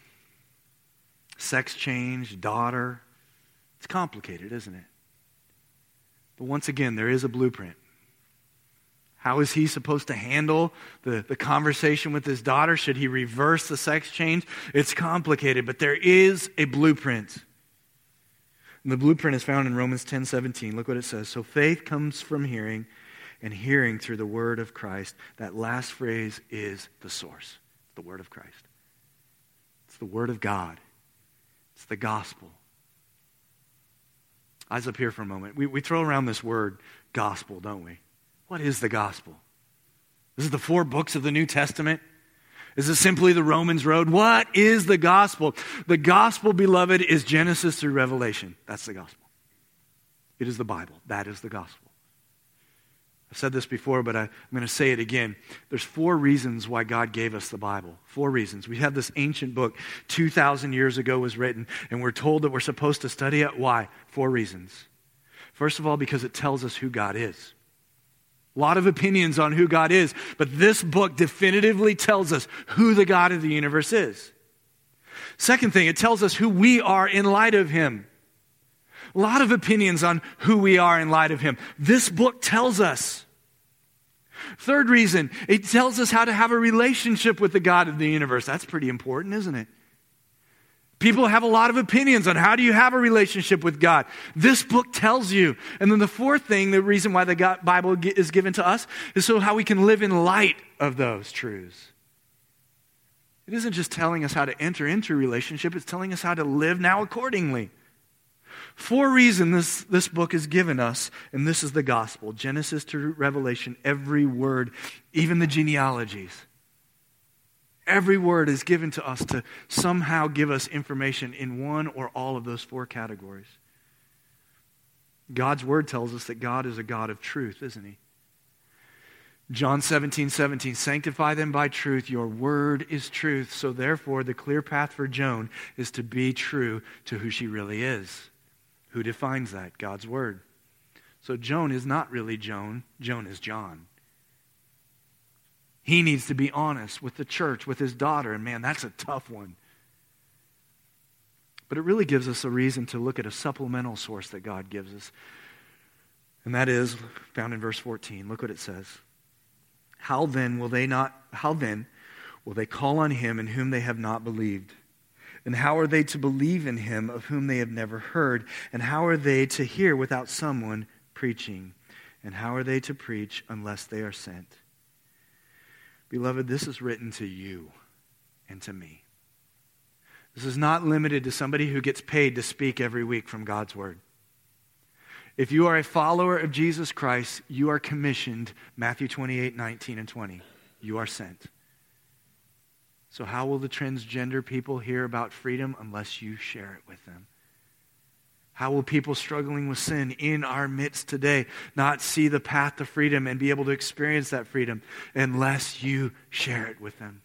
Sex change, daughter. It's complicated, isn't it? But once again, there is a blueprint. How is he supposed to handle the conversation with his daughter? Should he reverse the sex change? It's complicated, but there is a blueprint. And the blueprint is found in Romans 10:17. Look what it says. So faith comes from hearing, and hearing through the word of Christ. That last phrase is the source. The word of Christ. It's the word of God. It's the gospel. Eyes up here for a moment. We throw around this word gospel, don't we? What is the gospel? This is the 4 books of the New Testament. Is it simply the Romans road? What is the gospel? The gospel, beloved, is Genesis through Revelation. That's the gospel. It is the Bible. That is the gospel. I've said this before, but I'm going to say it again. There's 4 reasons why God gave us the Bible. 4 reasons. We have this ancient book, 2,000 years ago was written, and we're told that we're supposed to study it. Why? 4 reasons. First of all, because it tells us who God is. A lot of opinions on who God is, but this book definitively tells us who the God of the universe is. Second thing, it tells us who we are in light of Him. A lot of opinions on who we are in light of Him. This book tells us. Third reason, it tells us how to have a relationship with the God of the universe. That's pretty important, isn't it? People have a lot of opinions on how do you have a relationship with God. This book tells you. And then the fourth thing, the reason why the Bible is given to us, is so how we can live in light of those truths. It isn't just telling us how to enter into a relationship, it's telling us how to live now accordingly. 4 reasons this book is given us, and this is the gospel. Genesis to Revelation, every word, even the genealogies. Every word is given to us to somehow give us information in one or all of those 4 categories. God's word tells us that God is a God of truth, isn't He? John 17:17, sanctify them by truth. Your word is truth. So therefore, the clear path for Joan is to be true to who she really is. Who defines that? God's word. So Joan is not really Joan. Joan is John. He needs to be honest with the church, with his daughter. And man, that's a tough one. But it really gives us a reason to look at a supplemental source that God gives us. And that is found in verse 14. Look what it says. How then will they call on him in whom they have not believed? And how are they to believe in him of whom they have never heard? And how are they to hear without someone preaching? And how are they to preach unless they are sent? Beloved, this is written to you and to me. This is not limited to somebody who gets paid to speak every week from God's word. If you are a follower of Jesus Christ, you are commissioned, Matthew 28:19 and 20. You are sent. So how will the transgender people hear about freedom unless you share it with them? How will people struggling with sin in our midst today not see the path to freedom and be able to experience that freedom unless you share it with them?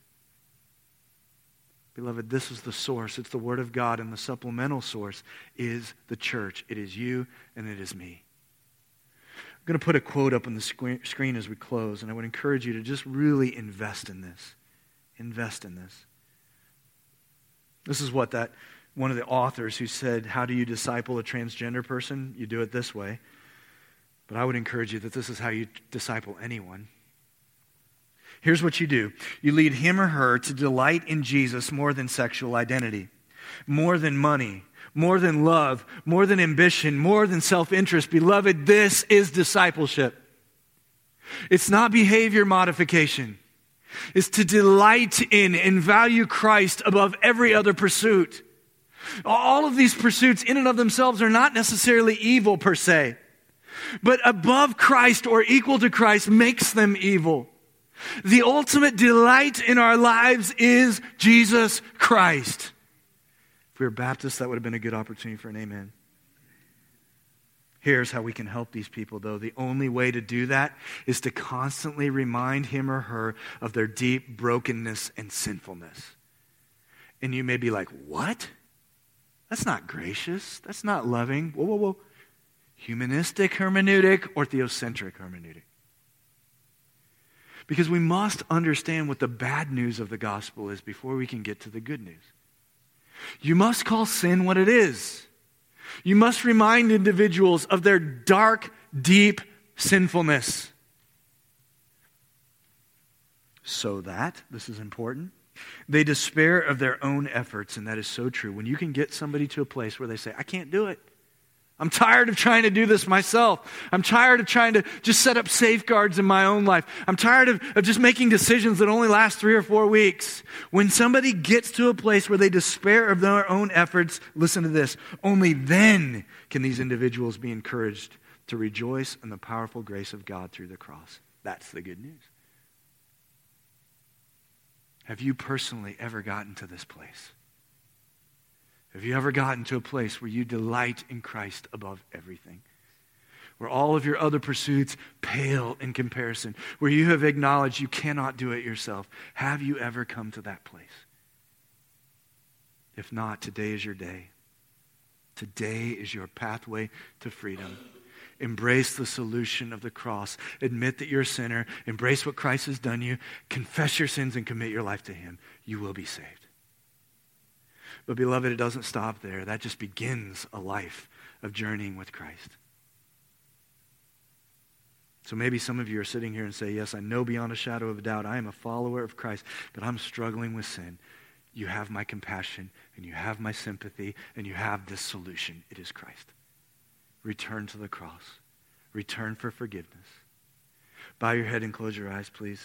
Beloved, this is the source. It's the Word of God, and the supplemental source is the church. It is you and it is me. I'm going to put a quote up on the screen as we close, and I would encourage you to just really invest in this. Invest in this. This is what one of the authors who said, how do you disciple a transgender person? You do it this way. But I would encourage you that this is how you disciple anyone. Here's what you do. You lead him or her to delight in Jesus more than sexual identity, more than money, more than love, more than ambition, more than self-interest. Beloved, this is discipleship. It's not behavior modification. It's to delight in and value Christ above every other pursuit. All of these pursuits in and of themselves are not necessarily evil per se. But above Christ or equal to Christ makes them evil. The ultimate delight in our lives is Jesus Christ. If we were Baptists, that would have been a good opportunity for an amen. Here's how we can help these people, though. The only way to do that is to constantly remind him or her of their deep brokenness and sinfulness. And you may be like, what? That's not gracious. That's not loving. Whoa, whoa, whoa. Humanistic hermeneutic or theocentric hermeneutic? Because we must understand what the bad news of the gospel is before we can get to the good news. You must call sin what it is. You must remind individuals of their dark, deep sinfulness. So that, this is important, they despair of their own efforts, and that is so true. When you can get somebody to a place where they say, I can't do it. I'm tired of trying to do this myself. I'm tired of trying to just set up safeguards in my own life. I'm tired of just making decisions that only last 3 or 4 weeks. When somebody gets to a place where they despair of their own efforts, listen to this, only then can these individuals be encouraged to rejoice in the powerful grace of God through the cross. That's the good news. Have you personally ever gotten to this place? Have you ever gotten to a place where you delight in Christ above everything? Where all of your other pursuits pale in comparison? Where you have acknowledged you cannot do it yourself? Have you ever come to that place? If not, today is your day. Today is your pathway to freedom. Embrace the solution of the cross. Admit that you're a sinner. Embrace what Christ has done you. Confess your sins and commit your life to him. You will be saved. But beloved, it doesn't stop there. That just begins a life of journeying with Christ. So maybe some of you are sitting here and say, yes, I know beyond a shadow of a doubt I am a follower of Christ, but I'm struggling with sin. You have my compassion, and you have my sympathy, and you have this solution. It is Christ. Return to the cross. Return for forgiveness. Bow your head and close your eyes, please.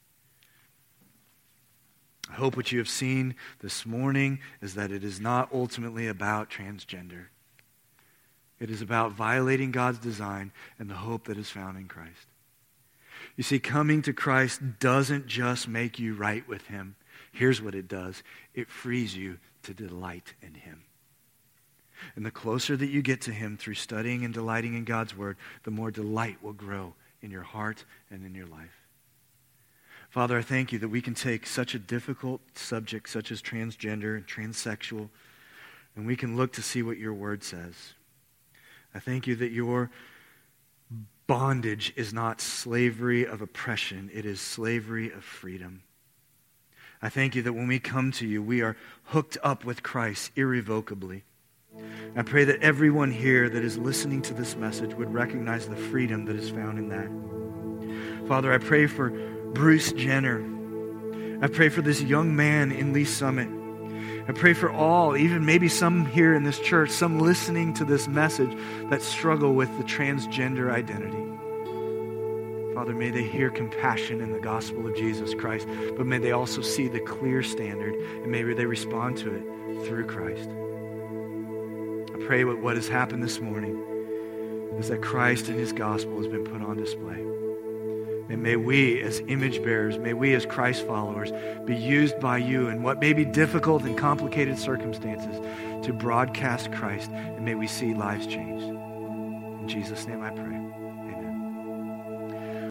I hope what you have seen this morning is that it is not ultimately about transgender. It is about violating God's design and the hope that is found in Christ. You see, coming to Christ doesn't just make you right with him. Here's what it does. It frees you to delight in him. And the closer that you get to him through studying and delighting in God's word, the more delight will grow in your heart and in your life. Father, I thank you that we can take such a difficult subject such as transgender and transsexual, and we can look to see what your word says. I thank you that your bondage is not slavery of oppression, it is slavery of freedom. I thank you that when we come to you, we are hooked up with Christ irrevocably. I pray that everyone here that is listening to this message would recognize the freedom that is found in that. Father, I pray for Bruce Jenner. I pray for this young man in Lee Summit. I pray for all, even maybe some here in this church, some listening to this message that struggle with the transgender identity. Father, may they hear compassion in the gospel of Jesus Christ, but may they also see the clear standard, and maybe they respond to it through Christ. I pray what has happened this morning is that Christ and his gospel has been put on display. And may we as image bearers, may we as Christ followers be used by you in what may be difficult and complicated circumstances to broadcast Christ, and may we see lives changed. In Jesus' name I pray.